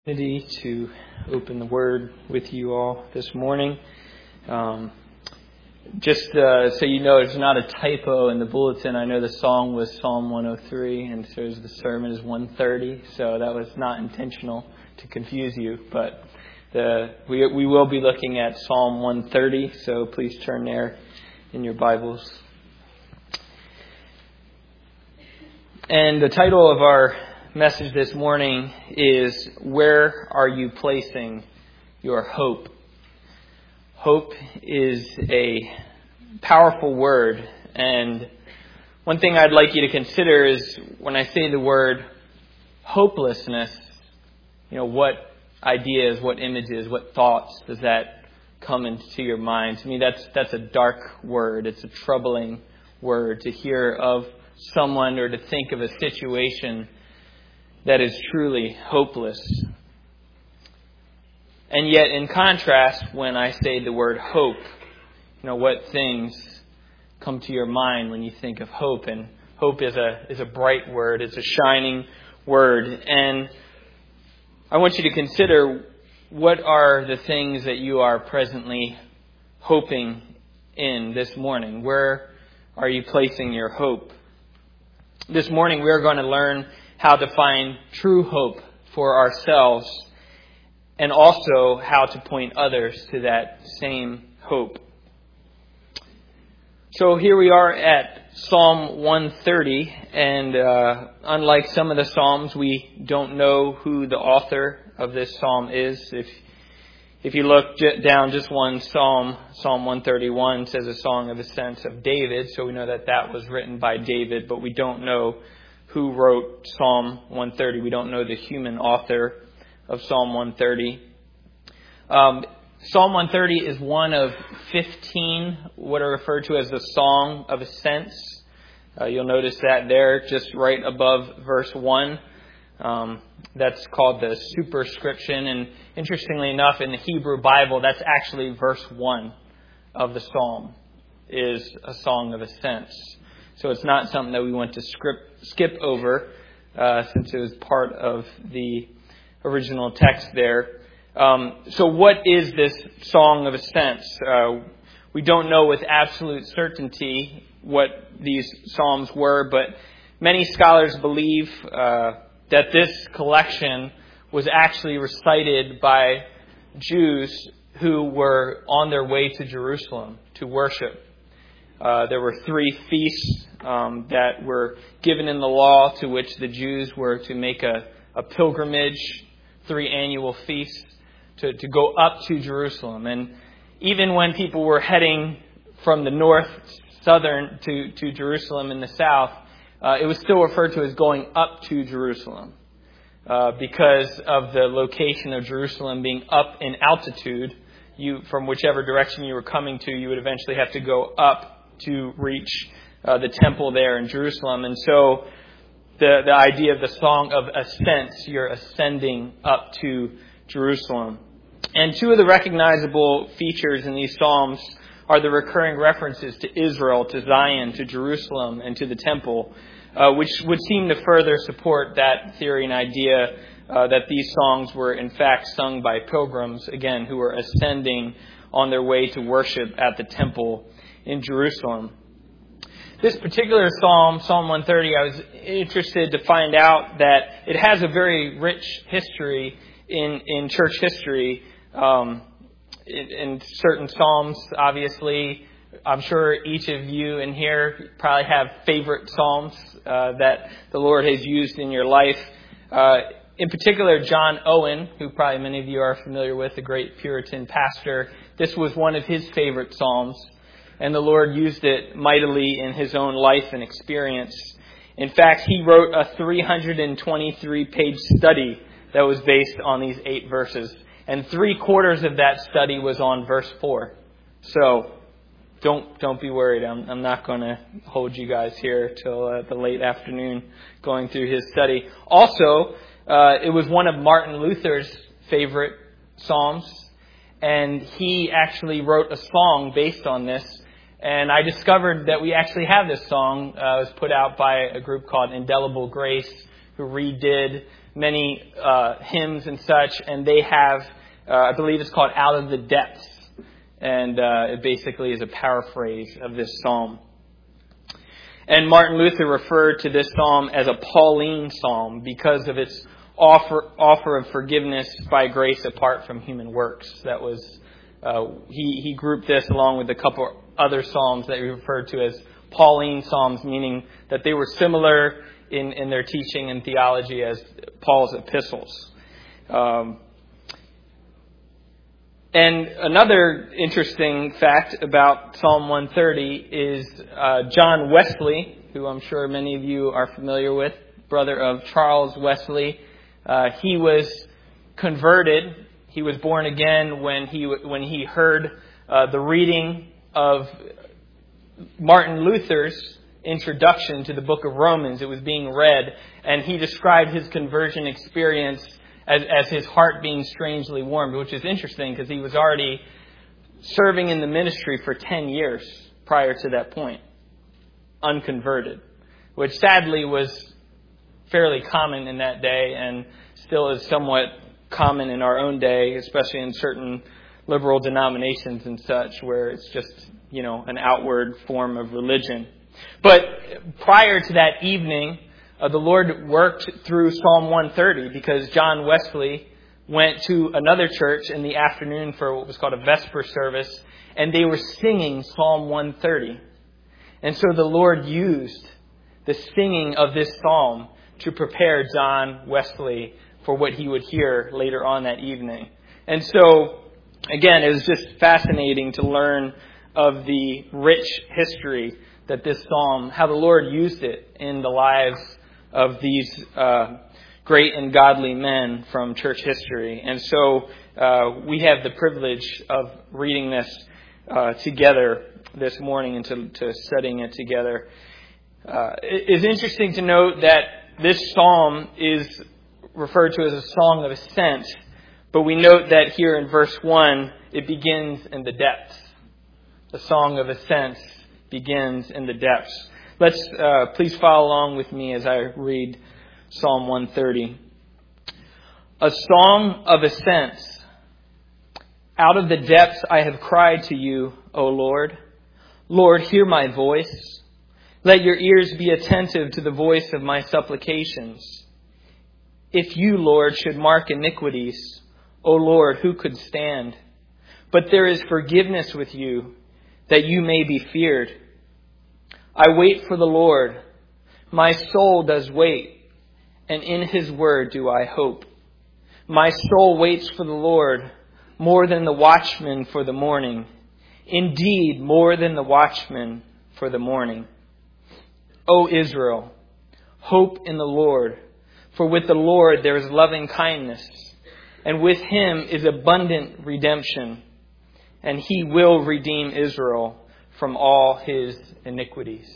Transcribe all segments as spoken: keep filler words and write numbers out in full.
To open the Word with you all this morning. Um, just uh, so you know, it's not a typo in the bulletin. I know the song was Psalm one oh three, and so the sermon is one thirty. So that was not intentional to confuse you, but the we we will be looking at Psalm one thirty. So please turn there in your Bibles. And the title of our message this morning is, where are you placing your hope? Hope is a powerful word, and one thing I'd like you to consider is when I say the word hopelessness, you know, what ideas, what images, what thoughts does that come into your mind? To me, that's that's a dark word. It's a troubling word to hear of someone or to think of a situation that is truly hopeless. And yet, in contrast, when I say the word hope, you know, what things come to your mind when you think of hope? And hope is a is a bright word. It's a shining word. And I want you to consider, what are the things that you are presently hoping in this morning? Where are you placing your hope? This morning, we are going to learn how to find true hope for ourselves, and also how to point others to that same hope. So here we are at Psalm one thirty, and uh, unlike some of the Psalms, we don't know who the author of this Psalm is. If if you look j- down just one Psalm, Psalm one thirty-one says a song of ascents of David, so we know that that was written by David, but we don't know who wrote Psalm one thirty. We don't know the human author of Psalm one thirty. Um, Psalm one thirty is one of fifteen what are referred to as the Song of Ascents. Uh, you'll notice that there, just right above verse one. Um, that's called the superscription. And interestingly enough, in the Hebrew Bible, that's actually verse one of the Psalm, is a Song of Ascents. So it's not something that we want to script, skip over, uh, since it was part of the original text there. Um, so what is this Song of Ascents? Uh, we don't know with absolute certainty what these psalms were, but many scholars believe uh, that this collection was actually recited by Jews who were on their way to Jerusalem to worship. Uh, there were three feasts um, that were given in the law, to which the Jews were to make a, a pilgrimage, three annual feasts, to, to go up to Jerusalem. And even when people were heading from the north, southern, to, to Jerusalem in the south, uh, it was still referred to as going up to Jerusalem, uh, because of the location of Jerusalem being up in altitude. You, from whichever direction you were coming to, you would eventually have to go up to reach uh, the temple there in Jerusalem. And so the, the idea of the Song of Ascents, you're ascending up to Jerusalem. And two of the recognizable features in these Psalms are the recurring references to Israel, to Zion, to Jerusalem, and to the temple, uh, which would seem to further support that theory and idea uh, that these songs were in fact sung by pilgrims, again, who were ascending on their way to worship at the temple in Jerusalem. This particular psalm, Psalm one thirty, I was interested to find out that it has a very rich history in, in church history. Um, in, in certain psalms, obviously, I'm sure each of you in here probably have favorite psalms uh, that the Lord has used in your life. Uh, in particular, John Owen, who probably many of you are familiar with, the great Puritan pastor, this was one of his favorite psalms. And the Lord used it mightily in his own life and experience. In fact, he wrote a three hundred twenty-three page study that was based on these eight verses. And three quarters of that study was on verse four. So don't don't be worried. I'm, I'm not going to hold you guys here till uh, the late afternoon going through his study. Also, uh, it was one of Martin Luther's favorite psalms. And he actually wrote a song based on this. And I discovered that we actually have this song. Uh, it was put out by a group called Indelible Grace, who redid many uh, hymns and such, and they have, uh, I believe it's called Out of the Depths, and uh, it basically is a paraphrase of this psalm. And Martin Luther referred to this psalm as a Pauline psalm because of its offer offer of forgiveness by grace apart from human works. That was uh, he he grouped this along with a couple other psalms that he referred to as Pauline psalms, meaning that they were similar in, in their teaching and theology as Paul's epistles. Um, And another interesting fact about Psalm one thirty is uh, John Wesley, who I'm sure many of you are familiar with, brother of Charles Wesley. Uh, he was converted. He was born again when he when he heard uh, the reading of Martin Luther's introduction to the book of Romans. It was being read, and he described his conversion experience As, as his heart being strangely warmed, which is interesting because he was already serving in the ministry for ten years prior to that point, unconverted, which sadly was fairly common in that day and still is somewhat common in our own day, especially in certain liberal denominations and such, where it's just, you know, an outward form of religion. But prior to that evening, Uh, the Lord worked through Psalm one thirty because John Wesley went to another church in the afternoon for what was called a Vesper service, and they were singing Psalm one thirty. And so the Lord used the singing of this psalm to prepare John Wesley for what he would hear later on that evening. And so, again, it was just fascinating to learn of the rich history that this psalm, how the Lord used it in the lives of these uh, great and godly men from church history. And so uh, we have the privilege of reading this uh, together this morning and to, to studying it together. Uh, it is interesting to note that this psalm is referred to as a song of ascent, but we note that here in verse one, it begins in the depths. The song of ascent begins in the depths. Let's uh, please follow along with me as I read Psalm one thirty. A song of ascents. Out of the depths I have cried to you, O Lord. Lord, hear my voice. Let your ears be attentive to the voice of my supplications. If you, Lord, should mark iniquities, O Lord, who could stand? But there is forgiveness with you, that you may be feared. I wait for the Lord. My soul does wait, and in his word do I hope. My soul waits for the Lord more than the watchman for the morning. Indeed, more than the watchman for the morning. O Israel, hope in the Lord, for with the Lord there is loving kindness, and with him is abundant redemption, and he will redeem Israel from all his iniquities.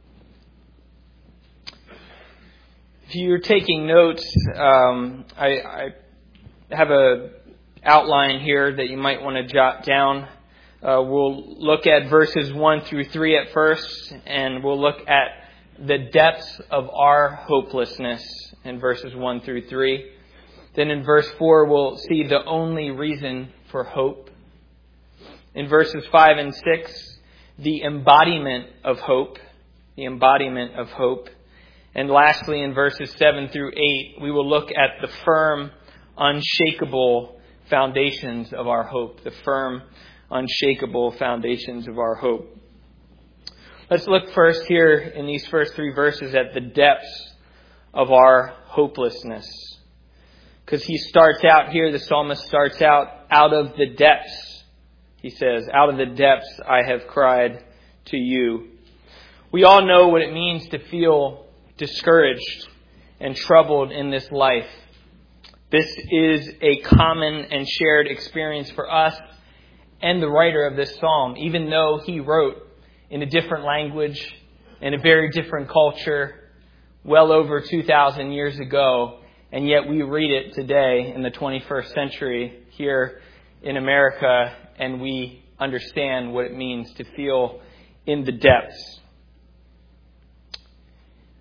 If you're taking notes, um, I, I have a outline here that you might want to jot down. Uh, we'll look at verses one through three at first, and we'll look at the depths of our hopelessness in verses one through three. Then in verse four, we'll see the only reason for hope. In verses five and six, the embodiment of hope, the embodiment of hope. And lastly, in verses seven through eight, we will look at the firm, unshakable foundations of our hope, the firm, unshakable foundations of our hope. Let's look first here in these first three verses at the depths of our hopelessness. Because he starts out here, the psalmist starts out, out of the depths. He says, out of the depths I have cried to you. We all know what it means to feel discouraged and troubled in this life. This is a common and shared experience for us and the writer of this psalm, even though he wrote in a different language, in a very different culture, well over two thousand years ago, and yet we read it today in the twenty-first century here in America, and we understand what it means to feel in the depths.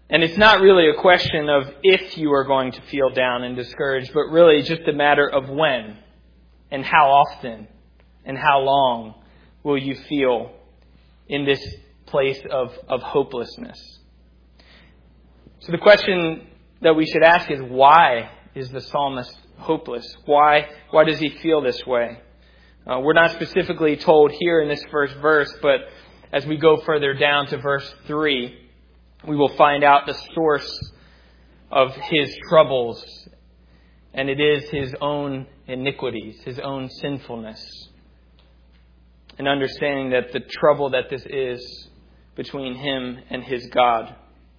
And it's not really a question of if you are going to feel down and discouraged, but really just a matter of when and how often and how long will you feel in this place of, of hopelessness. So the question that we should ask is, why is the psalmist hopeless? Why, why does he feel this way? Uh, we're not specifically told here in this first verse, but as we go further down to verse three, we will find out the source of his troubles, and it is his own iniquities, his own sinfulness. And understanding that the trouble that this is between him and his God.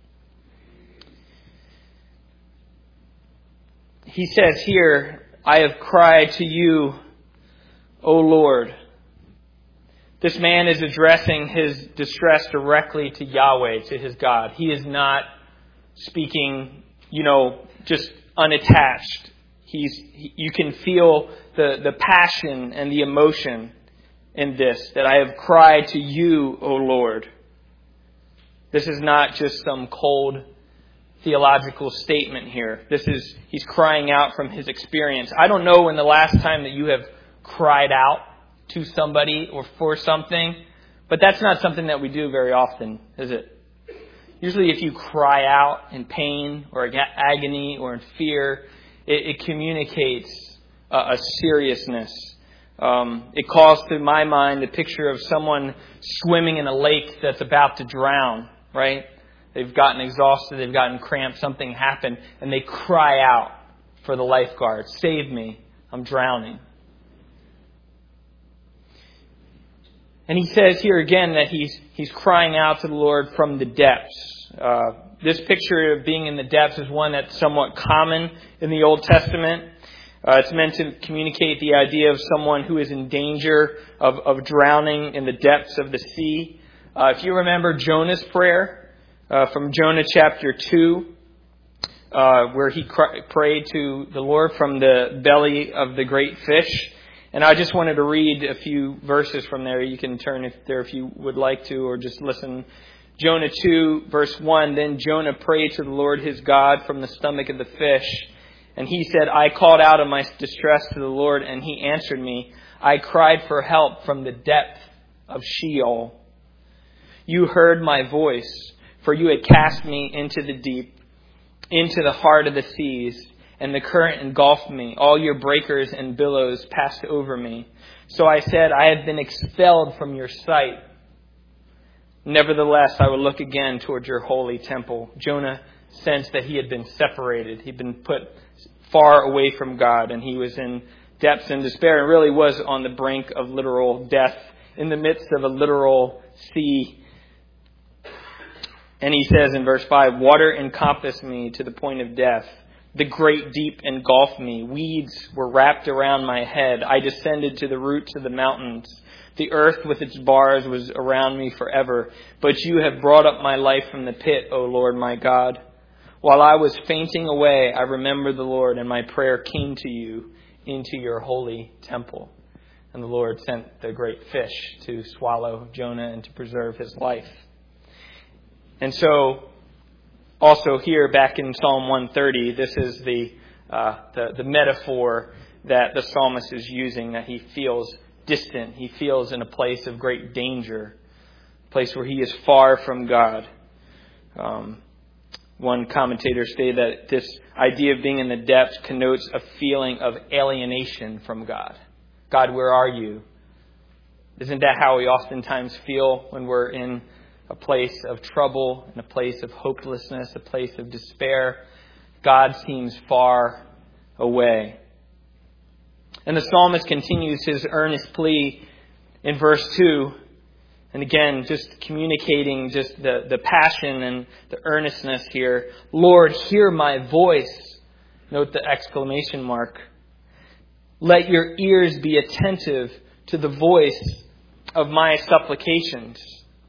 He says here, I have cried to you, O Lord. This man is addressing his distress directly to Yahweh, to his God. He is not speaking, you know, just unattached. He's, he, you can feel the, the passion and the emotion in this, that I have cried to you, O Lord. This is not just some cold theological statement here. This is, he's crying out from his experience. I don't know when the last time that you have cried out to somebody or for something, but that's not something that we do very often, is it? Usually if you cry out in pain or agony or in fear, it, it communicates a, a seriousness. Um, it calls to my mind the picture of someone swimming in a lake that's about to drown, right? They've gotten exhausted, they've gotten cramped, something happened, and they cry out for the lifeguard, save me, I'm drowning. And he says here again that he's he's crying out to the Lord from the depths. Uh, this picture of being in the depths is one that's somewhat common in the Old Testament. Uh, it's meant to communicate the idea of someone who is in danger of, of drowning in the depths of the sea. Uh, if you remember Jonah's prayer uh, from Jonah chapter two, uh, where he cr- prayed to the Lord from the belly of the great fish. And I just wanted to read a few verses from there. You can turn if there if you would like to, or just listen. Jonah two, verse one, Then Jonah prayed to the Lord his God from the stomach of the fish. And he said, I called out in my distress to the Lord, and he answered me. I cried for help from the depth of Sheol. You heard my voice, for you had cast me into the deep, into the heart of the seas, and the current engulfed me. All your breakers and billows passed over me. So I said, I have been expelled from your sight. Nevertheless, I will look again toward your holy temple. Jonah sensed that he had been separated. He'd been put far away from God, and he was in depths and despair, and really was on the brink of literal death, in the midst of a literal sea. And he says in verse five, Water encompassed me to the point of death. The great deep engulfed me. Weeds were wrapped around my head. I descended to the roots of the mountains. The earth with its bars was around me forever. But you have brought up my life from the pit, O Lord my God. While I was fainting away, I remembered the Lord, and my prayer came to you into your holy temple. And the Lord sent the great fish to swallow Jonah and to preserve his life. And so, also here back in Psalm one thirty, this is the, uh, the the metaphor that the psalmist is using, that he feels distant. He feels in a place of great danger, a place where he is far from God. Um, one commentator stated that this idea of being in the depths connotes a feeling of alienation from God. God, where are you? Isn't that how we oftentimes feel when we're in a place of trouble, in a place of hopelessness, a place of despair? God seems far away. And the psalmist continues his earnest plea in verse two. And again, just communicating just the, the passion and the earnestness here. Lord, hear my voice. Note the exclamation mark. Let your ears be attentive to the voice of my supplications.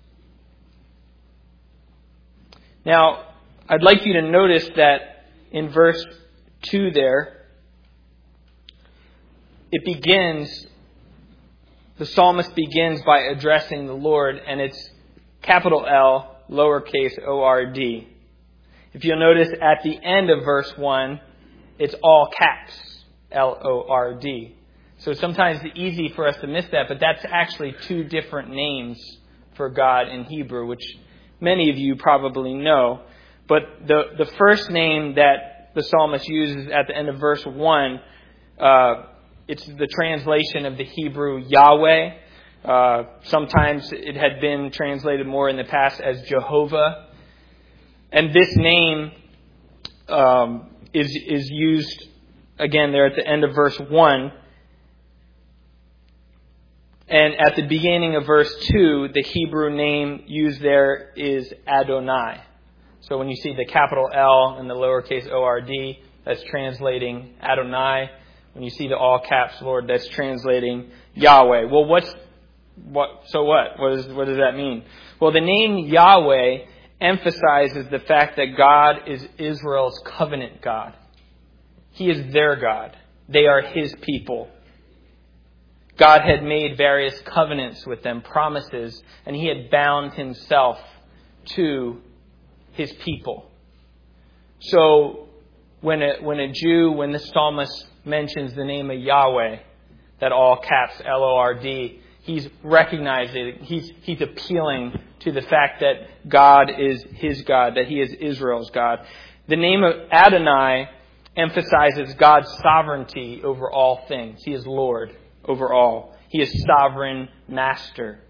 Now, I'd like you to notice that in verse two there, it begins, the psalmist begins by addressing the Lord, and it's capital L, lowercase O R D. If you'll notice at the end of verse one, it's all caps, L O R D. So sometimes it's easy for us to miss that, but that's actually two different names for God in Hebrew, which many of you probably know. But the, the first name that the psalmist uses at the end of verse one, uh, it's the translation of the Hebrew Yahweh. Uh, sometimes it had been translated more in the past as Jehovah. And this name um, is, is used, again, there at the end of verse one. And at the beginning of verse two, the Hebrew name used there is Adonai. So when you see the capital L and the lowercase O R D, that's translating Adonai. When you see the all caps Lord, that's translating Yahweh. Well, what's what? So what? What, is, what does that mean? Well, the name Yahweh emphasizes the fact that God is Israel's covenant God. He is their God. They are His people. God had made various covenants with them, promises, and He had bound Himself to His people. So when a, when a Jew, when the psalmist mentions the name of Yahweh, that all caps L O R D, he's recognizing, he's, he's appealing to the fact that God is his God, that He is Israel's God. The name of Adonai emphasizes God's sovereignty over all things. He is Lord over all. He is sovereign master.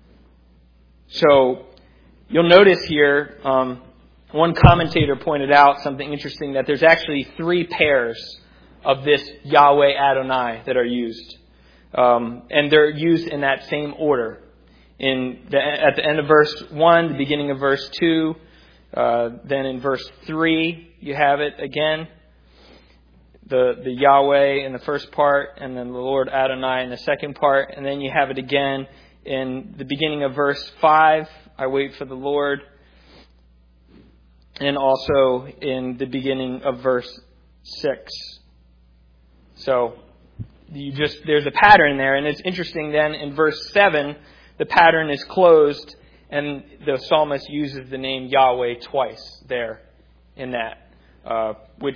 So you'll notice here, um, one commentator pointed out something interesting, that there's actually three pairs of this Yahweh Adonai that are used. Um, and they're used in that same order. In the, at the end of verse one, the beginning of verse two, uh, then in verse three, you have it again. The, the Yahweh in the first part, and then the Lord Adonai in the second part. And then you have it again in the beginning of verse five, I wait for the Lord. And also in the beginning of verse six. So you just there's a pattern there. And it's interesting then in verse seven, the pattern is closed, and the psalmist uses the name Yahweh twice there in that, uh, which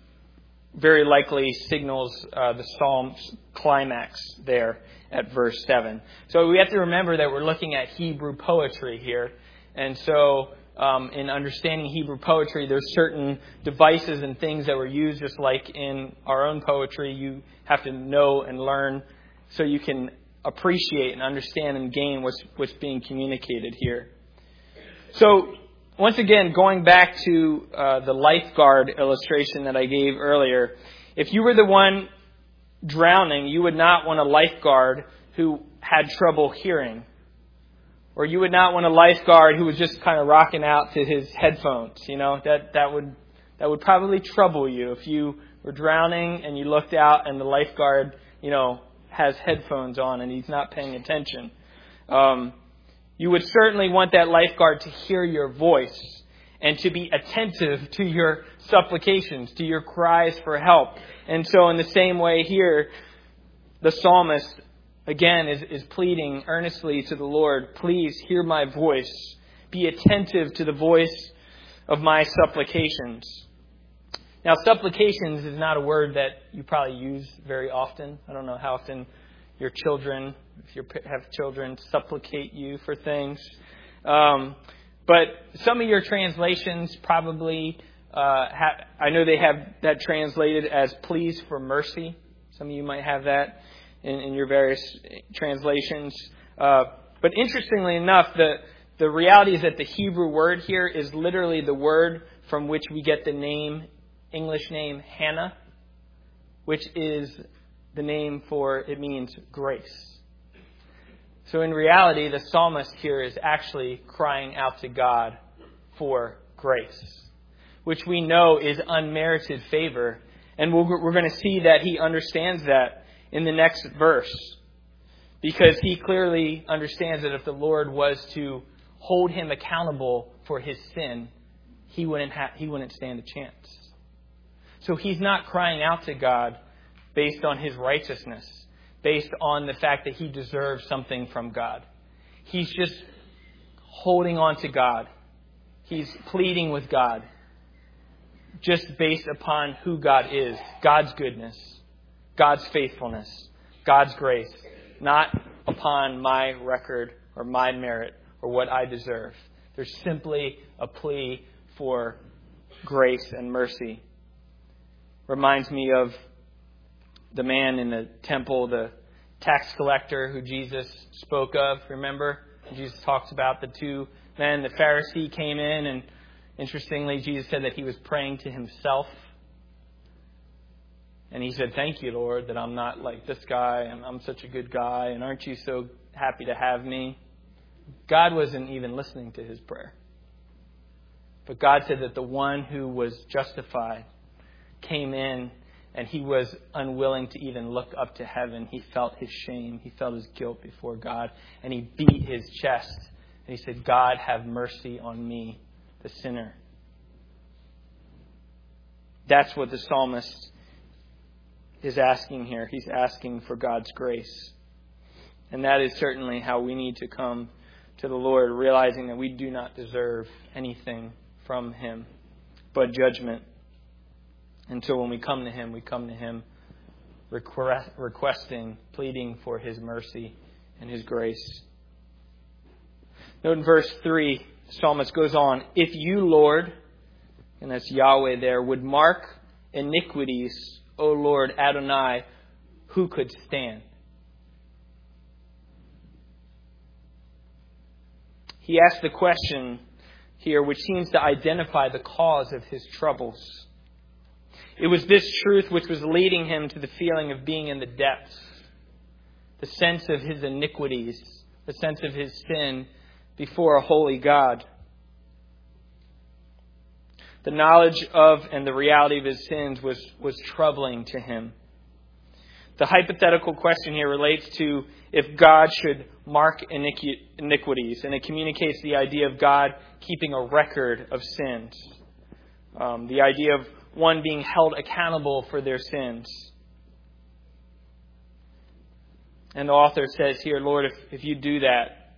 very likely signals uh, the psalm's climax there at verse seven. So we have to remember that we're looking at Hebrew poetry here. And so um, in understanding Hebrew poetry, there's certain devices and things that were used, just like in our own poetry. You have to know and learn so you can appreciate and understand and gain what's, what's being communicated here. So once again, going back to uh, the lifeguard illustration that I gave earlier, if you were the one drowning, you would not want a lifeguard who had trouble hearing. Or you would not want a lifeguard who was just kind of rocking out to his headphones. You know, that, that would that would probably trouble you if you were drowning and you looked out and the lifeguard, you know, has headphones on and he's not paying attention. Um, You would certainly want that lifeguard to hear your voice and to be attentive to your supplications, to your cries for help. And so in the same way here, the psalmist, again, is, is pleading earnestly to the Lord, please hear my voice. Be attentive to the voice of my supplications. Now, supplications is not a word that you probably use very often. I don't know how often your children, if you have children, supplicate you for things. Um, but some of your translations probably, uh, ha- I know they have that translated as pleas for mercy. Some of you might have that in, in your various translations. Uh, but interestingly enough, the, the reality is that the Hebrew word here is literally the word from which we get the name, English name, Hannah, which is the name for, it means grace. So in reality, the psalmist here is actually crying out to God for grace, which we know is unmerited favor. And we're going to see that he understands that in the next verse, because he clearly understands that if the Lord was to hold him accountable for his sin, he wouldn't ha- he wouldn't stand a chance. So he's not crying out to God based on his righteousness, based on the fact that he deserves something from God. He's just holding on to God. He's pleading with God just based upon who God is, God's goodness, God's faithfulness, God's grace, not upon my record or my merit or what I deserve. There's simply a plea for grace and mercy. Reminds me of the man in the temple, the tax collector who Jesus spoke of. Remember? Jesus talks about the two men. The Pharisee came in, and interestingly, Jesus said that he was praying to himself. And he said, "Thank you, Lord, that I'm not like this guy, and I'm such a good guy, and aren't you so happy to have me?" God wasn't even listening to his prayer. But God said that the one who was justified came in, and he was unwilling to even look up to heaven. He felt his shame. He felt his guilt before God. And he beat his chest. And he said, "God, have mercy on me, the sinner." That's what the psalmist is asking here. He's asking for God's grace. And that is certainly how we need to come to the Lord, realizing that we do not deserve anything from him but judgment. And so when we come to him, we come to him request, requesting, pleading for his mercy and his grace. Note in verse three, the psalmist goes on, "If you, Lord," and that's Yahweh there, "would mark iniquities, O Lord Adonai, who could stand?" He asks the question here, which seems to identify the cause of his troubles. It was this truth which was leading him to the feeling of being in the depths, the sense of his iniquities, the sense of his sin before a holy God. The knowledge of and the reality of his sins was, was troubling to him. The hypothetical question here relates to if God should mark iniquities, and it communicates the idea of God keeping a record of sins. Um, the idea of one being held accountable for their sins. And the author says here, Lord, if, if you do that,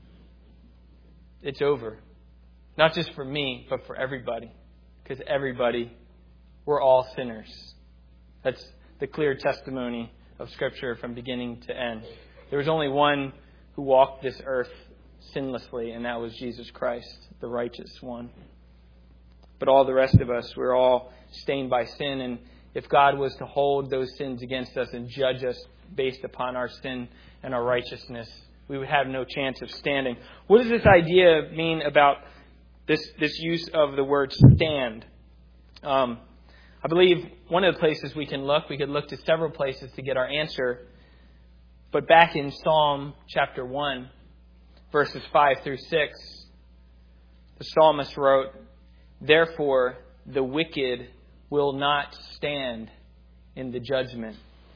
it's over. Not just for me, but for everybody. Because everybody, we're all sinners. That's the clear testimony of Scripture from beginning to end. There was only one who walked this earth sinlessly, and that was Jesus Christ, the righteous one. But all the rest of us, we're all stained by sin, and if God was to hold those sins against us and judge us based upon our sin and our righteousness, we would have no chance of standing. What does this idea mean about this, this use of the word stand? Um, I believe one of the places we can look, we could look to several places to get our answer. But back in Psalm chapter one, verses five through six, the psalmist wrote, "Therefore the wicked will not stand in the judgment,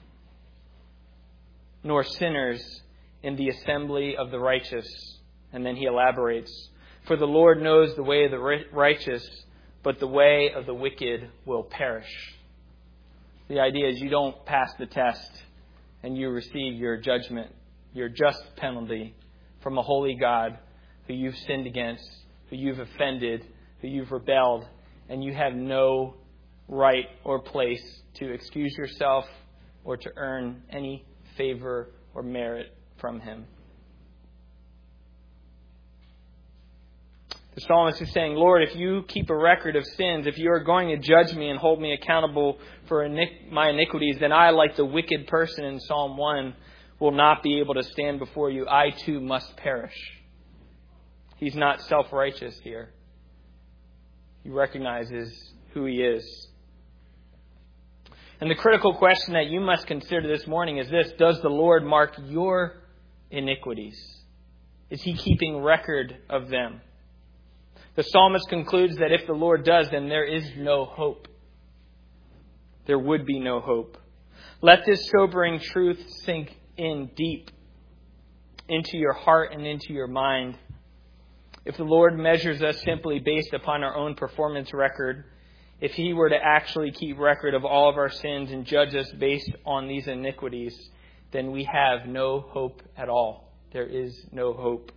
nor sinners in the assembly of the righteous." And then he elaborates, "For the Lord knows the way of the righteous, but the way of the wicked will perish." The idea is you don't pass the test and you receive your judgment, your just penalty from a holy God who you've sinned against, who you've offended, who you've rebelled, and you have no right or place to excuse yourself or to earn any favor or merit from him. The psalmist is saying, Lord, if you keep a record of sins, if you are going to judge me and hold me accountable for my iniquities, then I, like the wicked person in Psalm one, will not be able to stand before you. I too must perish. He's not self-righteous here. He recognizes who he is. And the critical question that you must consider this morning is this: does the Lord mark your iniquities? Is he keeping record of them? The psalmist concludes that if the Lord does, then there is no hope. There would be no hope. Let this sobering truth sink in deep into your heart and into your mind. If the Lord measures us simply based upon our own performance record, if he were to actually keep record of all of our sins and judge us based on these iniquities, then we have no hope at all. There is no hope.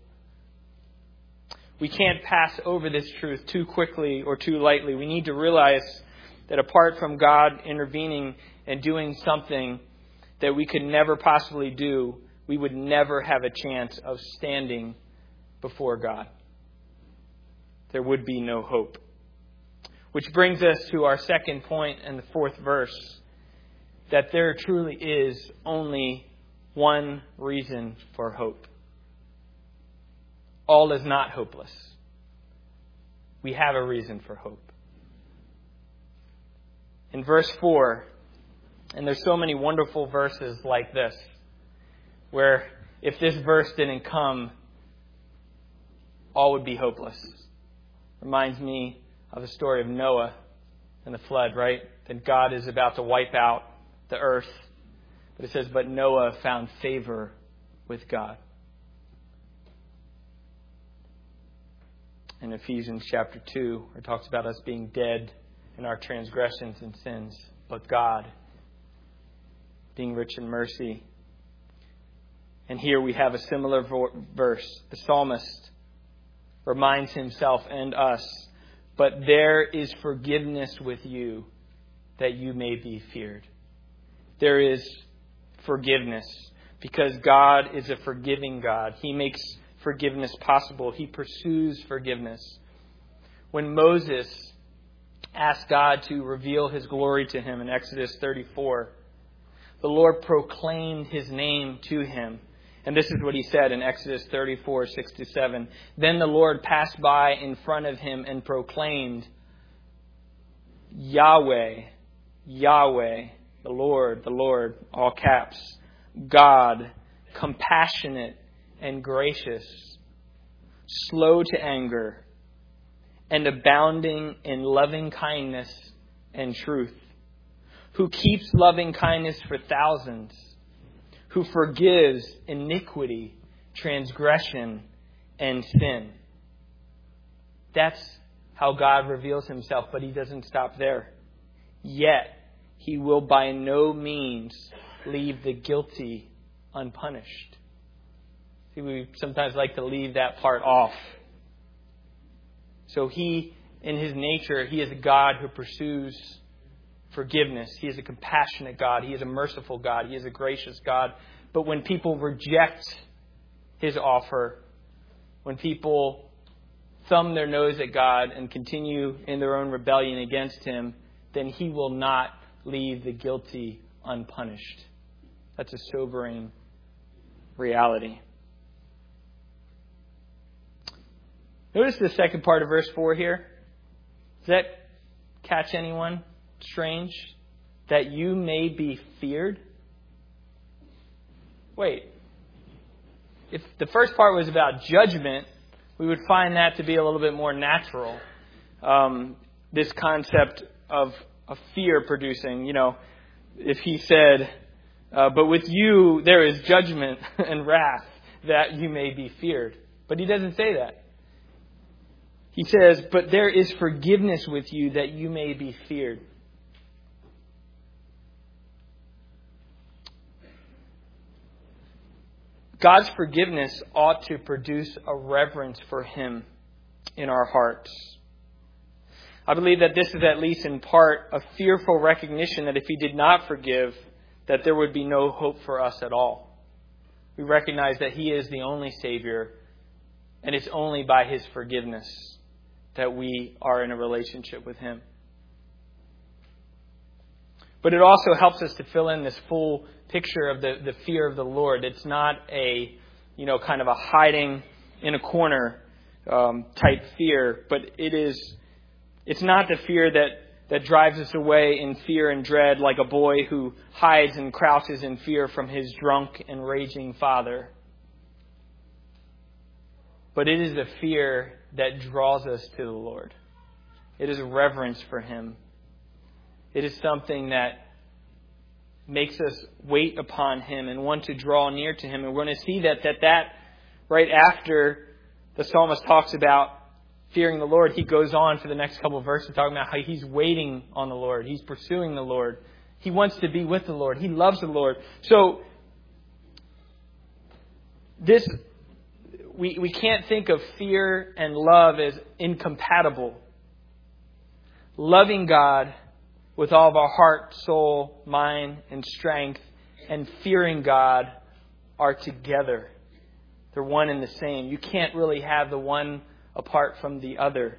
We can't pass over this truth too quickly or too lightly. We need to realize that apart from God intervening and doing something that we could never possibly do, we would never have a chance of standing before God. There would be no hope. Which brings us to our second point in the fourth verse, that there truly is only one reason for hope. All is not hopeless. We have a reason for hope. In verse four, and there's so many wonderful verses like this, where if this verse didn't come, all would be hopeless. Reminds me of the story of Noah and the flood, right? That God is about to wipe out the earth. But it says, but Noah found favor with God. In Ephesians chapter two, it talks about us being dead in our transgressions and sins, but God being rich in mercy. And here we have a similar verse. The psalmist reminds himself and us, but there is forgiveness with you that you may be feared. There is forgiveness because God is a forgiving God. He makes forgiveness possible. He pursues forgiveness. When Moses asked God to reveal his glory to him in Exodus thirty-four, the Lord proclaimed his name to him. And this is what he said in Exodus thirty-four, six to seven. Then the Lord passed by in front of him and proclaimed, Yahweh, Yahweh, the Lord, the Lord, all caps, God, compassionate and gracious, slow to anger, and abounding in loving kindness and truth, who keeps loving kindness for thousands, who forgives iniquity, transgression, and sin. That's how God reveals himself, but he doesn't stop there. Yet, he will by no means leave the guilty unpunished. See, we sometimes like to leave that part off. So he, in his nature, he is a God who pursues forgiveness. He is a compassionate God. He is a merciful God. He is a gracious God. But when people reject his offer, when people thumb their nose at God and continue in their own rebellion against him, then he will not leave the guilty unpunished. That's a sobering reality. Notice the second part of verse four here. Does that catch anyone? Strange? That you may be feared? Wait. If the first part was about judgment, we would find that to be a little bit more natural. Um, this concept of, of fear producing, you know, if he said, uh, but with you there is judgment and wrath that you may be feared. But he doesn't say that. He says, but there is forgiveness with you that you may be feared. God's forgiveness ought to produce a reverence for him in our hearts. I believe that this is at least in part a fearful recognition that if he did not forgive, that there would be no hope for us at all. We recognize that he is the only Savior, and it's only by his forgiveness that we are in a relationship with him. But it also helps us to fill in this full picture of the, the fear of the Lord. It's not a, you know, kind of a hiding in a corner um, type fear, but it is, it's not the fear that, that drives us away in fear and dread like a boy who hides and crouches in fear from his drunk and raging father. But it is a fear that draws us to the Lord. It is a reverence for him. It is something that makes us wait upon him and want to draw near to him. And we're going to see that, that that right after the psalmist talks about fearing the Lord, he goes on for the next couple of verses talking about how he's waiting on the Lord. He's pursuing the Lord. He wants to be with the Lord. He loves the Lord. So this, we, we can't think of fear and love as incompatible. Loving God with all of our heart, soul, mind, and strength, and fearing God are together. They're one and the same. You can't really have the one apart from the other.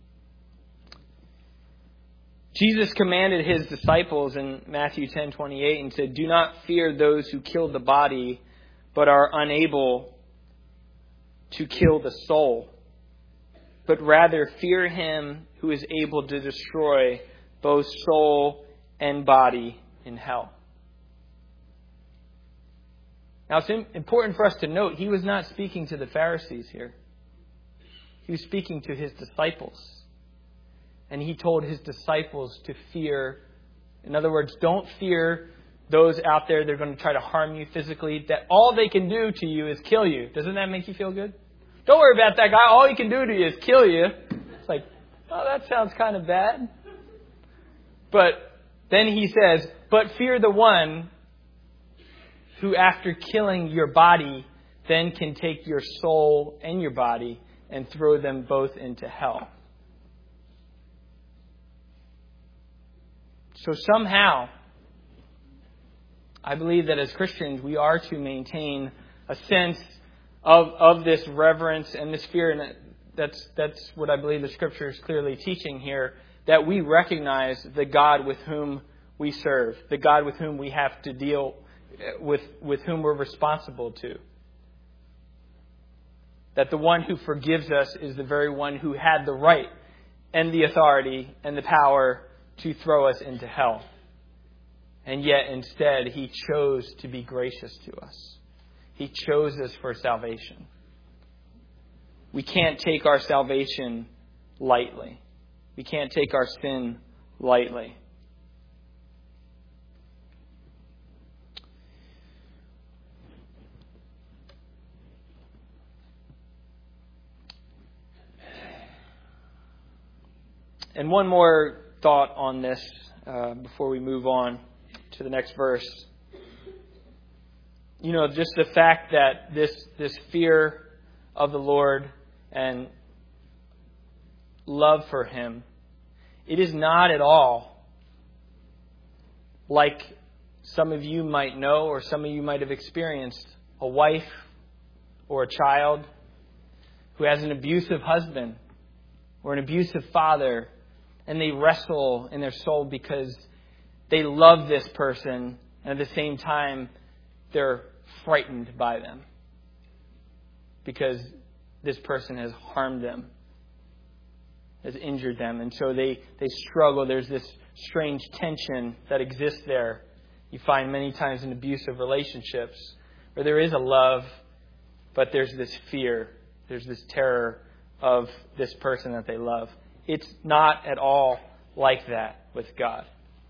Jesus commanded his disciples in Matthew ten twenty-eight and said, "Do not fear those who kill the body, but are unable to kill the soul. But rather fear him who is able to destroy both soul and body in hell." Now it's important for us to note, he was not speaking to the Pharisees here. He was speaking to his disciples. And he told his disciples to fear. In other words, don't fear those out there that are going to try to harm you physically. That all they can do to you is kill you. Doesn't that make you feel good? Don't worry about that guy. All he can do to you is kill you. It's like, oh, that sounds kind of bad. But then he says, but fear the one who after killing your body then can take your soul and your body and throw them both into hell. So somehow, I believe that as Christians, we are to maintain a sense of, of this reverence and this fear. And that's, that's what I believe the Scripture is clearly teaching here, that we recognize the God with whom we serve, the God with whom we have to deal with, with whom we're responsible to. That the one who forgives us is the very one who had the right and the authority and the power to throw us into hell. And yet instead he chose to be gracious to us. He chose us for salvation. We can't take our salvation lightly. We can't take our sin lightly. And one more thought on this uh, before we move on to the next verse. You know, just the fact that this this fear of the Lord and love for Him, it is not at all like some of you might know or some of you might have experienced a wife or a child who has an abusive husband or an abusive father, and they wrestle in their soul because they love this person, and at the same time, they're frightened by them because this person has harmed them, has injured them. And so they, they struggle. There's this strange tension that exists there. You find many times in abusive relationships where there is a love, but there's this fear. There's this terror of this person that they love. It's not at all like that with God.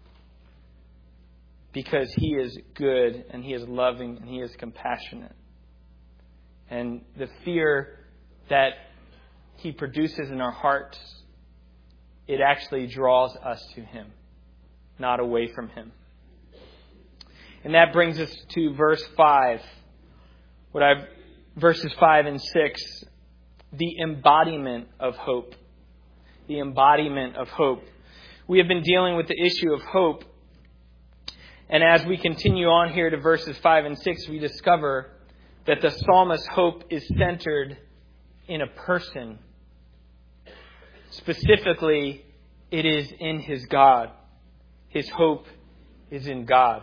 Because He is good and He is loving and He is compassionate. And the fear that He produces in our hearts, it actually draws us to Him, not away from Him. And that brings us to verse five. What I've verses five and six, the embodiment of hope. The embodiment of hope. We have been dealing with the issue of hope. And as we continue on here to verses five and six, we discover that the psalmist's hope is centered in a person. Specifically, it is in his God. His hope is in God.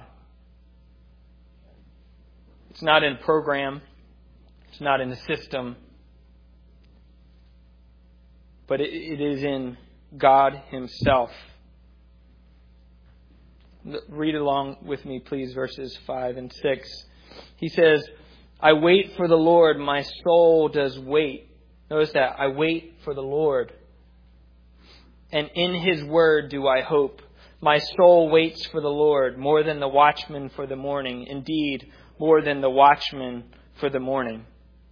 It's not in a program. It's not in a system. But it, it is in God Himself. Read along with me, please, verses five and six. He says, I wait for the Lord, my soul does wait. Notice that. I wait for the Lord. And in His word do I hope. My soul waits for the Lord more than the watchman for the morning. Indeed, more than the watchman for the morning.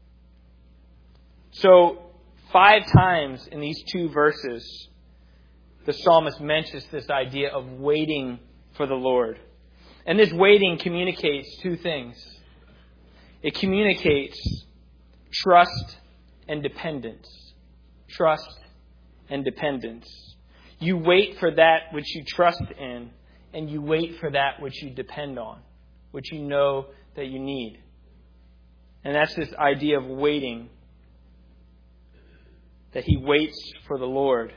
So, five times in these two verses, the psalmist mentions this idea of waiting for the Lord. And this waiting communicates two things. It communicates trust and dependence. Trust and dependence. You wait for that which you trust in, and you wait for that which you depend on, which you know that you need. And that's this idea of waiting, that he waits for the Lord.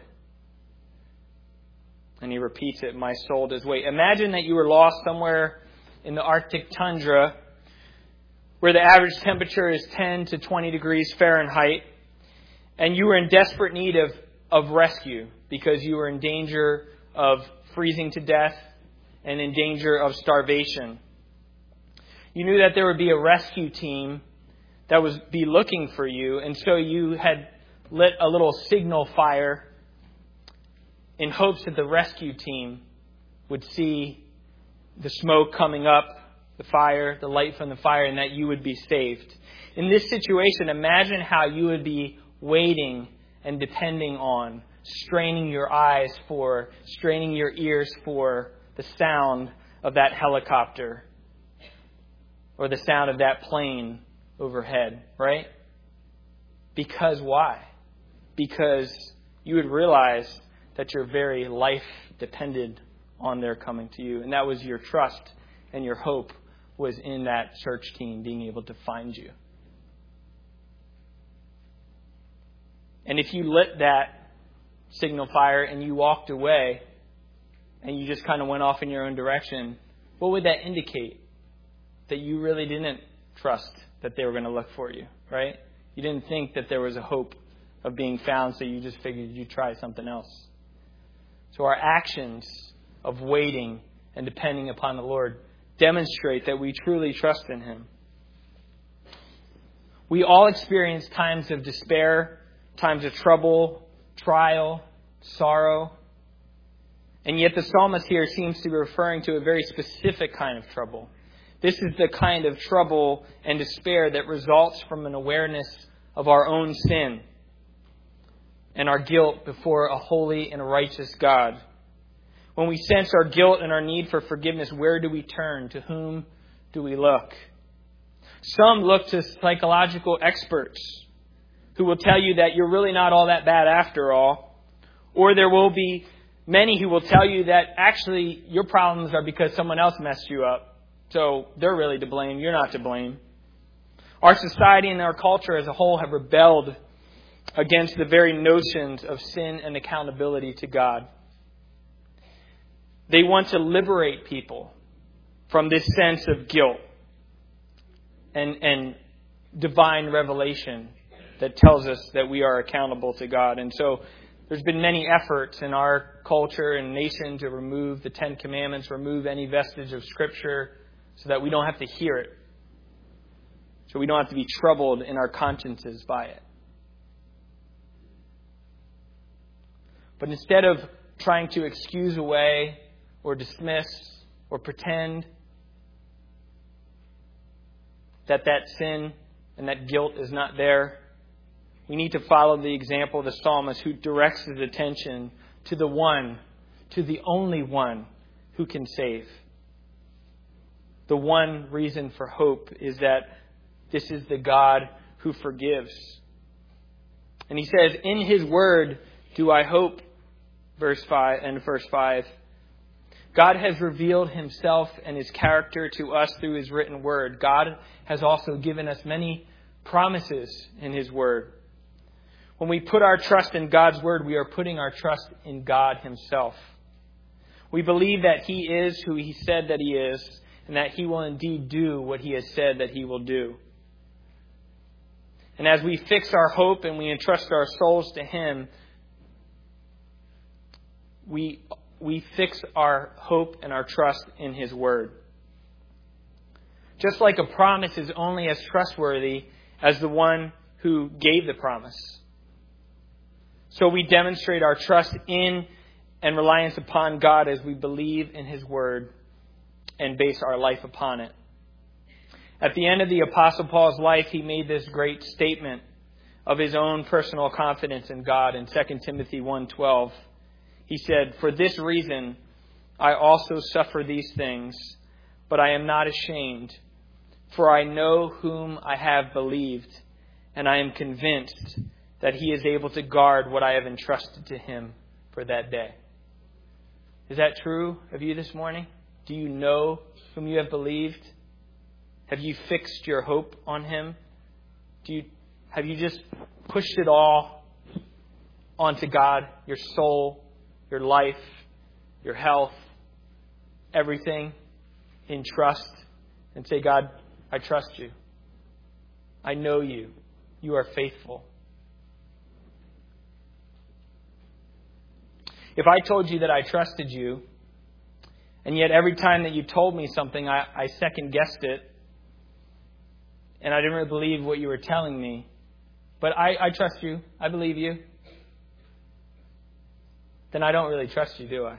And he repeats it, my soul does wait. Imagine that you were lost somewhere in the Arctic tundra where the average temperature is ten to twenty degrees Fahrenheit, and you were in desperate need of, of rescue because you were in danger of freezing to death and in danger of starvation. You knew that there would be a rescue team that would be looking for you, and so you had lit a little signal fire in hopes that the rescue team would see the smoke coming up, the fire, the light from the fire, and that you would be saved. In this situation, imagine how you would be waiting and depending on, straining your eyes for, straining your ears for the sound of that helicopter or the sound of that plane overhead, right? Because why? Because you would realize that your very life depended on their coming to you. And that was your trust and your hope was in that search team being able to find you. And if you lit that signal fire and you walked away and you just kind of went off in your own direction, what would that indicate? That you really didn't trust that they were going to look for you, right? You didn't think that there was a hope of being found, so you just figured you'd try something else. So our actions of waiting and depending upon the Lord demonstrate that we truly trust in Him. We all experience times of despair, times of trouble, trial, sorrow. And yet the psalmist here seems to be referring to a very specific kind of trouble. This is the kind of trouble and despair that results from an awareness of our own sin and our guilt before a holy and righteous God. When we sense our guilt and our need for forgiveness, where do we turn? To whom do we look? Some look to psychological experts who will tell you that you're really not all that bad after all. Or there will be many who will tell you that actually your problems are because someone else messed you up. So they're really to blame. You're not to blame. Our society and our culture as a whole have rebelled against the very notions of sin and accountability to God. They want to liberate people from this sense of guilt and, and divine revelation that tells us that we are accountable to God. And so there's been many efforts in our culture and nation to remove the Ten Commandments, remove any vestige of Scripture so that we don't have to hear it. So we don't have to be troubled in our consciences by it. But instead of trying to excuse away or dismiss or pretend that that sin and that guilt is not there, we need to follow the example of the psalmist who directs his attention to the one, to the only one who can save. The one reason for hope is that this is the God who forgives. And he says, in His word do I hope, verse five and verse five. God has revealed Himself and His character to us through His written word. God has also given us many promises in His word. When we put our trust in God's word, we are putting our trust in God Himself. We believe that He is who He said that He is, and that He will indeed do what He has said that He will do. And as we fix our hope and we entrust our souls to Him, we we fix our hope and our trust in His word. Just like a promise is only as trustworthy as the one who gave the promise, so we demonstrate our trust in and reliance upon God as we believe in His word and base our life upon it. At the end of the Apostle Paul's life, he made this great statement of his own personal confidence in God in Second Timothy one twelve. He said, "For this reason I also suffer these things, but I am not ashamed, for I know whom I have believed, and I am convinced that He is able to guard what I have entrusted to Him for that day." Is that true of you this morning? Do you know whom you have believed? Have you fixed your hope on Him? Do you have you just pushed it all onto God, your soul, your life, your health, everything in trust, and say, God, I trust you. I know you. You are faithful. If I told you that I trusted you, and yet every time that you told me something, I, I second-guessed it, and I didn't really believe what you were telling me, but I, I trust you, I believe you, then I don't really trust you, do I?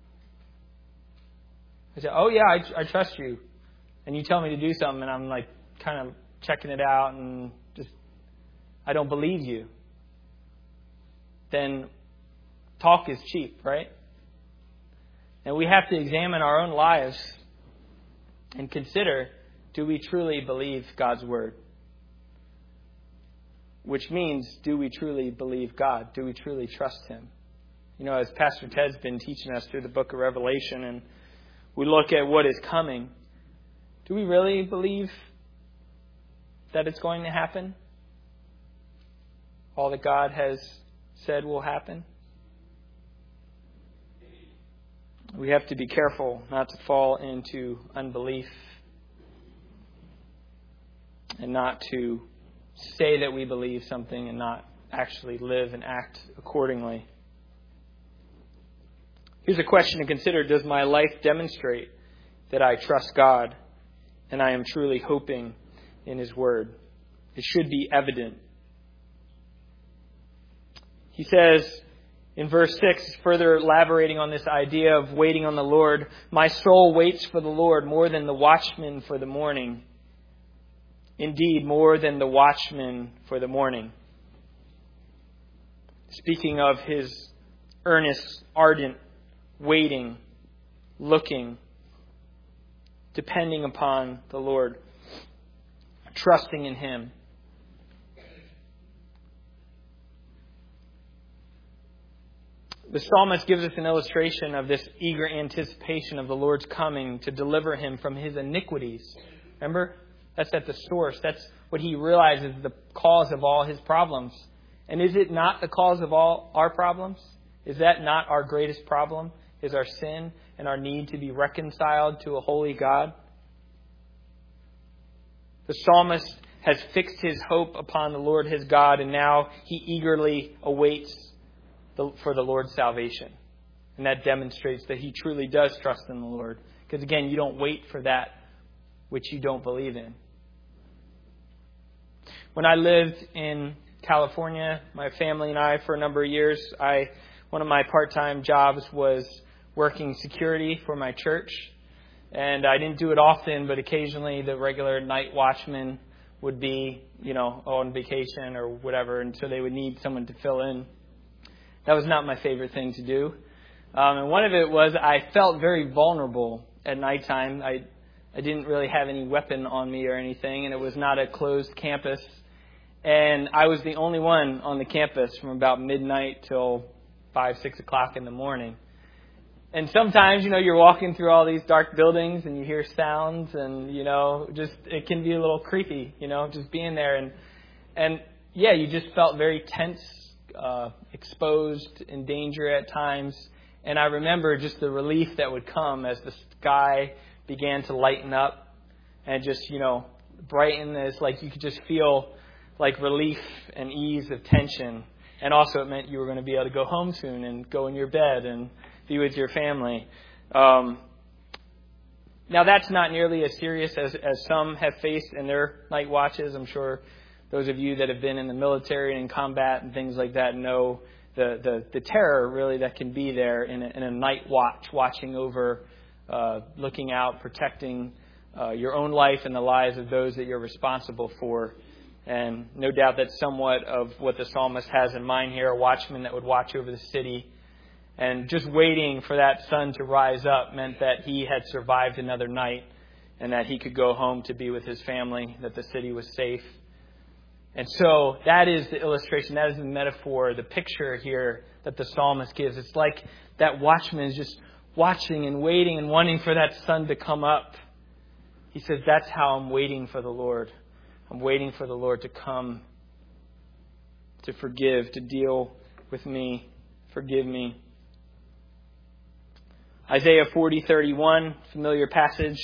I say, oh yeah, I, I trust you. And you tell me to do something, and I'm like kind of checking it out, and just, I don't believe you. Then talk is cheap, right? And we have to examine our own lives and consider, do we truly believe God's word? Which means, do we truly believe God? Do we truly trust Him? You know, as Pastor Ted's been teaching us through the book of Revelation, and we look at what is coming, do we really believe that it's going to happen? All that God has said will happen? We have to be careful not to fall into unbelief and not to say that we believe something and not actually live and act accordingly. Here's a question to consider. Does my life demonstrate that I trust God and I am truly hoping in His word? It should be evident. He says in verse six, further elaborating on this idea of waiting on the Lord, my soul waits for the Lord more than the watchman for the morning. Indeed, more than the watchman for the morning. Speaking of his earnest, ardent waiting, looking, depending upon the Lord, trusting in Him. The psalmist gives us an illustration of this eager anticipation of the Lord's coming to deliver him from his iniquities. Remember? That's at the source. That's what he realizes is the cause of all his problems. And is it not the cause of all our problems? Is that not our greatest problem? Is our sin and our need to be reconciled to a holy God? The psalmist has fixed his hope upon the Lord his God, and now he eagerly awaits the, for the Lord's salvation. And that demonstrates that he truly does trust in the Lord. Because again, you don't wait for that which you don't believe in. When I lived in California, my family and I, for a number of years, I one of my part-time jobs was working security for my church. And I didn't do it often, but occasionally the regular night watchman would be, you know, on vacation or whatever, and so they would need someone to fill in. That was not my favorite thing to do. Um, and one of it was I felt very vulnerable at nighttime. I I didn't really have any weapon on me or anything, and it was not a closed campus. And I was the only one on the campus from about midnight till five, six o'clock in the morning. And sometimes, you know, you're walking through all these dark buildings and you hear sounds and, you know, just it can be a little creepy, you know, just being there. And, and yeah, you just felt very tense, uh, exposed, in danger at times. And I remember just the relief that would come as the sky began to lighten up and just, you know, brighten. As like you could just feel like relief and ease of tension. And also it meant you were going to be able to go home soon and go in your bed and be with your family. Um, now, that's not nearly as serious as, as some have faced in their night watches. I'm sure those of you that have been in the military and in combat and things like that know the, the, the terror really that can be there in a, in a night watch, watching over, uh, looking out, protecting uh, your own life and the lives of those that you're responsible for. And no doubt that's somewhat of what the psalmist has in mind here, a watchman that would watch over the city. And just waiting for that sun to rise up meant that he had survived another night and that he could go home to be with his family, that the city was safe. And so that is the illustration, that is the metaphor, the picture here that the psalmist gives. It's like that watchman is just watching and waiting and wanting for that sun to come up. He says, that's how I'm waiting for the Lord. I'm waiting for the Lord to come, to forgive, to deal with me, forgive me. Isaiah forty thirty-one, familiar passage,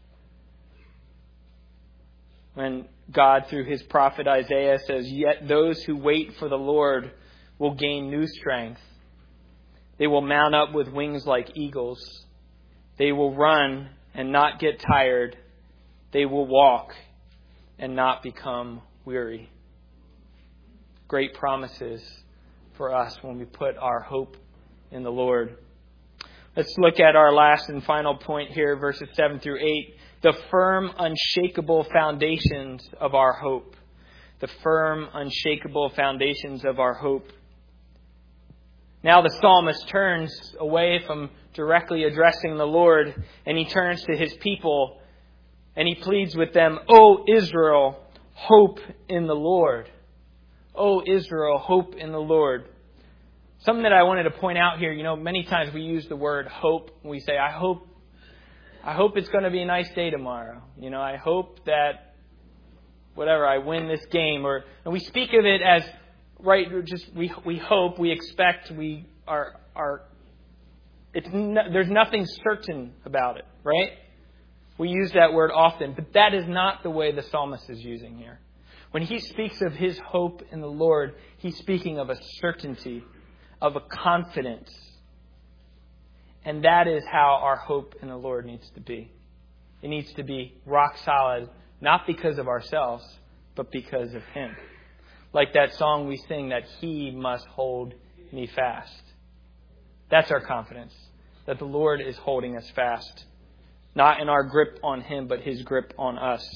when God, through his prophet Isaiah, says, yet those who wait for the Lord will gain new strength. They will mount up with wings like eagles. They will run and not get tired. They will walk and not become weary. Great promises for us when we put our hope in the Lord. Let's look at our last and final point here, verses seven through eight. The firm, unshakable foundations of our hope. The firm, unshakable foundations of our hope. Now the psalmist turns away from directly addressing the Lord, and he turns to his people, and he pleads with them, O Israel, hope in the Lord. O Israel, hope in the Lord. Something that I wanted to point out here, you know, many times we use the word hope. We say, I hope I hope it's going to be a nice day tomorrow. You know, I hope that, whatever, I win this game. Or and we speak of it as, right, just we we hope, we expect, we are, are it's no, there's nothing certain about it, right? We use that word often, but that is not the way the psalmist is using here. When he speaks of his hope in the Lord, he's speaking of a certainty, of a confidence. And that is how our hope in the Lord needs to be. It needs to be rock solid, not because of ourselves, but because of him. Like that song we sing, that he must hold me fast. That's our confidence, that the Lord is holding us fast. Not in our grip on him, but his grip on us.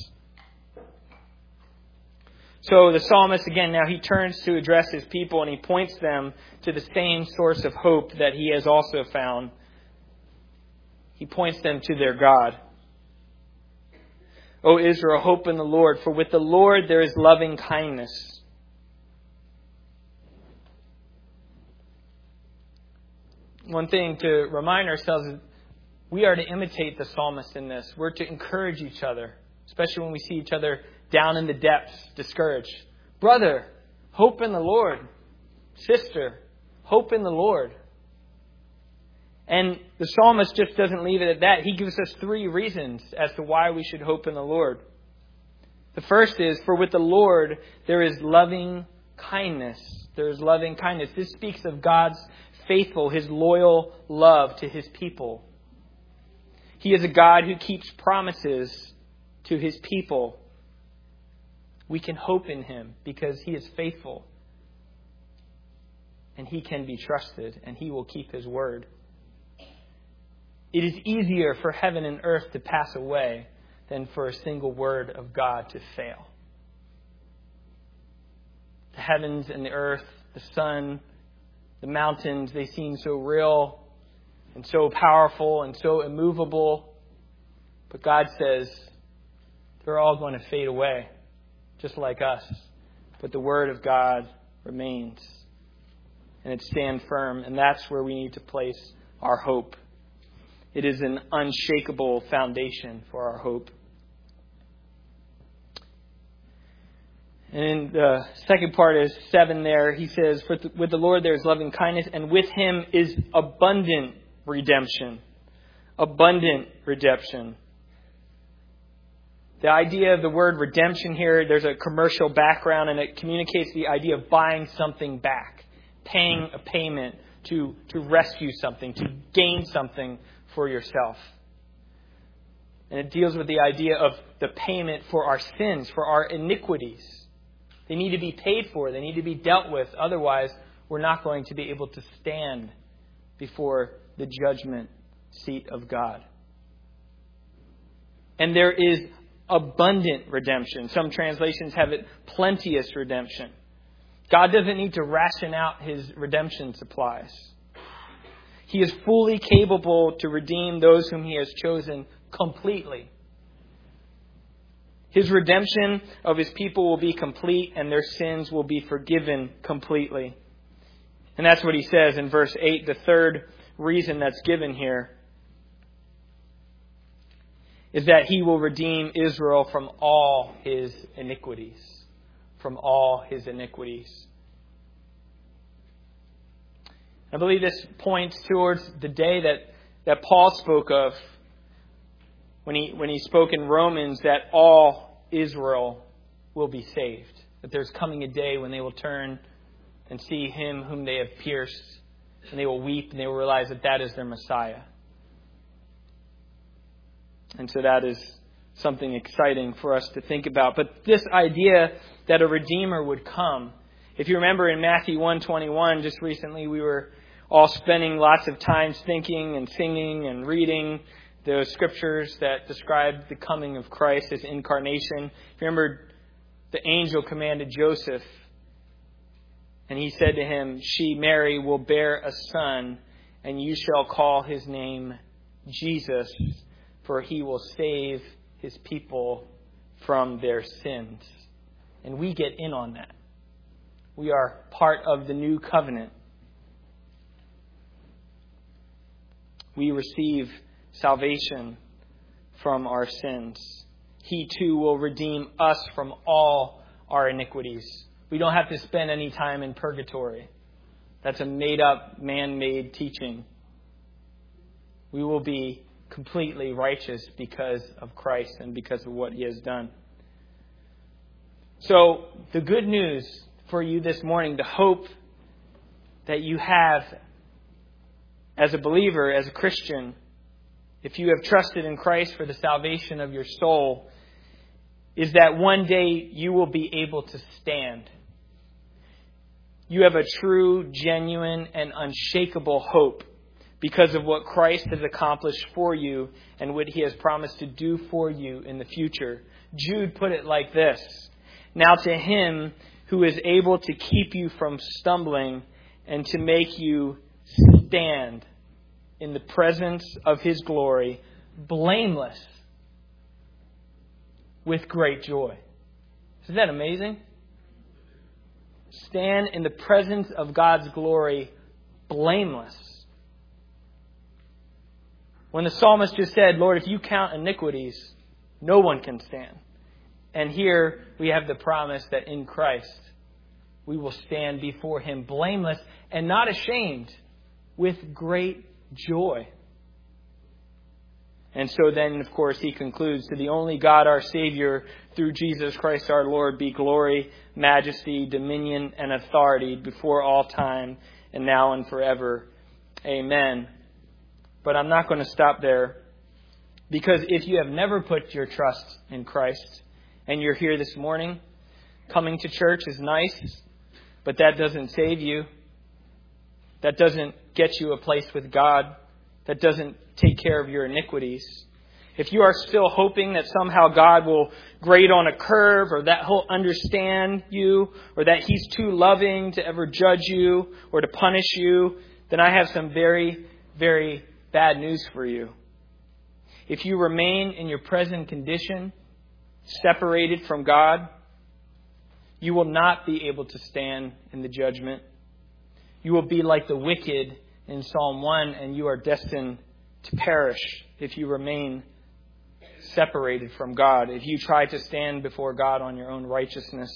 So the psalmist, again, now he turns to address his people, and he points them to the same source of hope that he has also found. He points them to their God. O Israel, hope in the Lord, for with the Lord there is loving kindness. One thing to remind ourselves is we are to imitate the psalmist in this. We're to encourage each other, especially when we see each other down in the depths, discouraged. Brother, hope in the Lord. Sister, hope in the Lord. And the psalmist just doesn't leave it at that. He gives us three reasons as to why we should hope in the Lord. The first is, for with the Lord there is loving kindness. There is loving kindness. This speaks of God's faithful, his loyal love to his people. He is a God who keeps promises to his people. We can hope in him because he is faithful. And he can be trusted, and he will keep his word. It is easier for heaven and earth to pass away than for a single word of God to fail. The heavens and the earth, the sun, the mountains, they seem so real and so powerful and so immovable. But God says they're all going to fade away, just like us. But the word of God remains, and it stands firm. And that's where we need to place our hope. It is an unshakable foundation for our hope. And the second part is seven there. He says, For th- with the Lord there is loving kindness, and with him is abundant redemption. Abundant redemption. The idea of the word redemption here, there's a commercial background, and it communicates the idea of buying something back. Paying a payment to, to rescue something, to gain something for yourself. And it deals with the idea of the payment for our sins, for our iniquities. They need to be paid for. They need to be dealt with. Otherwise, we're not going to be able to stand before the judgment seat of God. And there is abundant redemption. Some translations have it plenteous redemption. God doesn't need to ration out his redemption supplies. He is fully capable to redeem those whom he has chosen completely. His redemption of his people will be complete, and their sins will be forgiven completely. And that's what he says in verse eight, the third reason that's given here. is that He will redeem Israel from all his iniquities. From all his iniquities. I believe this points towards the day that, that Paul spoke of when he, when he spoke in Romans that all Israel will be saved. That there's coming a day when they will turn and see Him whom they have pierced, and they will weep and they will realize that that is their Messiah. And so that is something exciting for us to think about. But this idea that a Redeemer would come. If you remember in Matthew one twenty-one, just recently we were all spending lots of time thinking and singing and reading those scriptures that describe the coming of Christ, His incarnation. If you remember, the angel commanded Joseph, and he said to him, "She, Mary, will bear a son, and you shall call his name Jesus, for he will save his people from their sins." And we get in on that. We are part of the new covenant. We receive salvation from our sins. He too will redeem us from all our iniquities. We don't have to spend any time in purgatory. That's a made-up, man-made teaching. We will be completely righteous because of Christ and because of what He has done. So, the good news for you this morning, the hope that you have as a believer, as a Christian, if you have trusted in Christ for the salvation of your soul, is that one day you will be able to stand. You have a true, genuine, and unshakable hope because of what Christ has accomplished for you and what He has promised to do for you in the future. Jude put it like this: "Now to Him who is able to keep you from stumbling and to make you stand in the presence of His glory, blameless, with great joy." Isn't that amazing? Stand in the presence of God's glory, blameless. When the psalmist just said, "Lord, if you count iniquities, no one can stand." And here we have the promise that in Christ we will stand before Him blameless and not ashamed, with great joy. And so then, of course, he concludes, "To the only God our Savior, through Jesus Christ our Lord, be glory, majesty, dominion, and authority before all time, and now and forever. Amen." But I'm not going to stop there, because if you have never put your trust in Christ and you're here this morning, coming to church is nice, but that doesn't save you. That doesn't get you a place with God. That doesn't take care of your iniquities. If you are still hoping that somehow God will grade on a curve, or that He'll understand you, or that He's too loving to ever judge you or to punish you, then I have some very, very bad news for you. If you remain in your present condition, separated from God, you will not be able to stand in the judgment. You will be like the wicked in Psalm one, and you are destined to perish if you remain separated from God. If you try to stand before God on your own righteousness,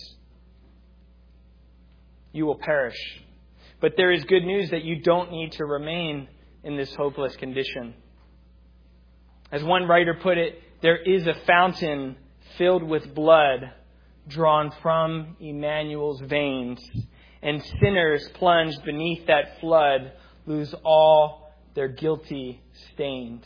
you will perish. But there is good news that you don't need to remain in this hopeless condition. As one writer put it, there is a fountain filled with blood drawn from Emmanuel's veins, and sinners plunged beneath that flood lose all their guilty stains.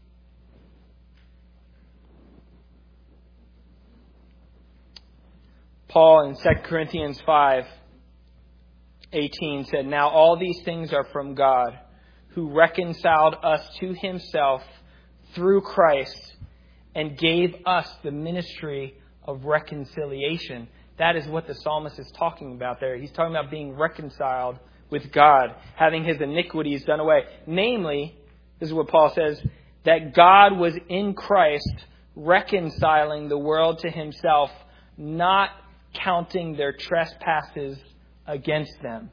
Paul in Second Corinthians five eighteen said, "Now all these things are from God, who reconciled us to Himself through Christ and gave us the ministry of reconciliation." That is what the psalmist is talking about there. He's talking about being reconciled with God, having his iniquities done away. Namely, this is what Paul says, that God was in Christ reconciling the world to Himself, not counting their trespasses against them,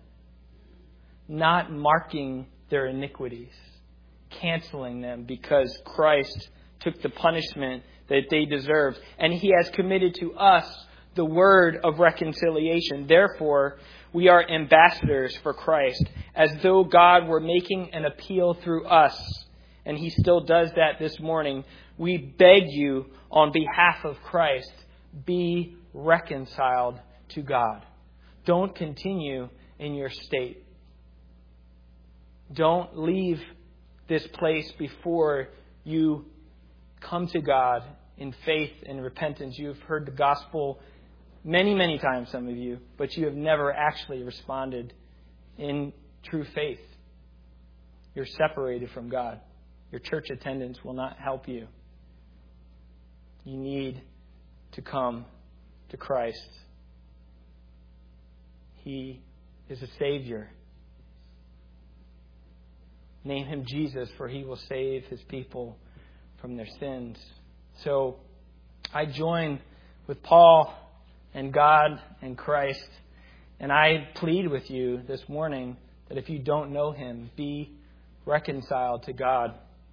not marking their iniquities, canceling them, because Christ took the punishment that they deserved. And He has committed to us the word of reconciliation. Therefore, we are ambassadors for Christ, as though God were making an appeal through us. And He still does that this morning. We beg you on behalf of Christ, be reconciled to God. Don't continue in your state. Don't leave this place before you come to God in faith and repentance. You've heard the gospel many, many times, some of you, but you have never actually responded in true faith. You're separated from God. Your church attendance will not help you. You need to come to Christ. He is a Savior. Name Him Jesus, for He will save His people from their sins. So I join with Paul and God and Christ, and I plead with you this morning that if you don't know Him, be reconciled to God.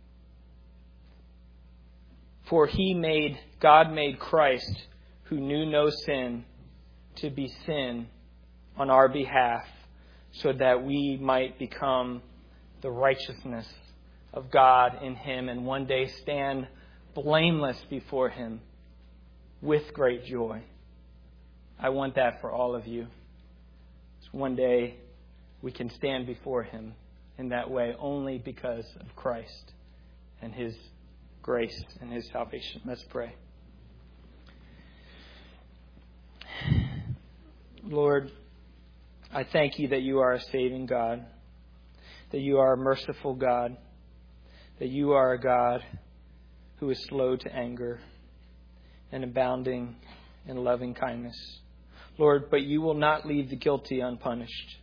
For He made, God made Christ, who knew no sin, to be sin on our behalf, so that we might become the righteousness of God in Him, and one day stand blameless before Him with great joy. I want that for all of you. So one day we can stand before Him in that way only because of Christ and His grace and His salvation. Let's pray. Lord, I thank You that You are a saving God, that You are a merciful God, that You are a God who is slow to anger and abounding in loving kindness. Lord, but You will not leave the guilty unpunished.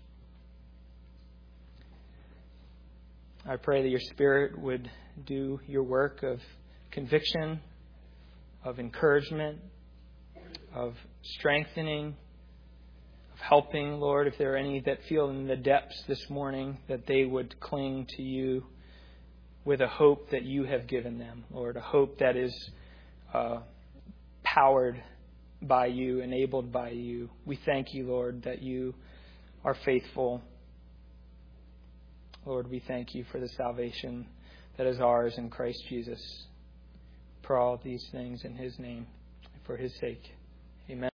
I pray that Your Spirit would do Your work of conviction, of encouragement, of strengthening, of helping, Lord, if there are any that feel in the depths this morning, that they would cling to You with a hope that You have given them, Lord, a hope that is uh, powered by You, enabled by You. We thank You, Lord, that You are faithful. Lord, we thank You for the salvation that is ours in Christ Jesus. For all these things in His name, for His sake.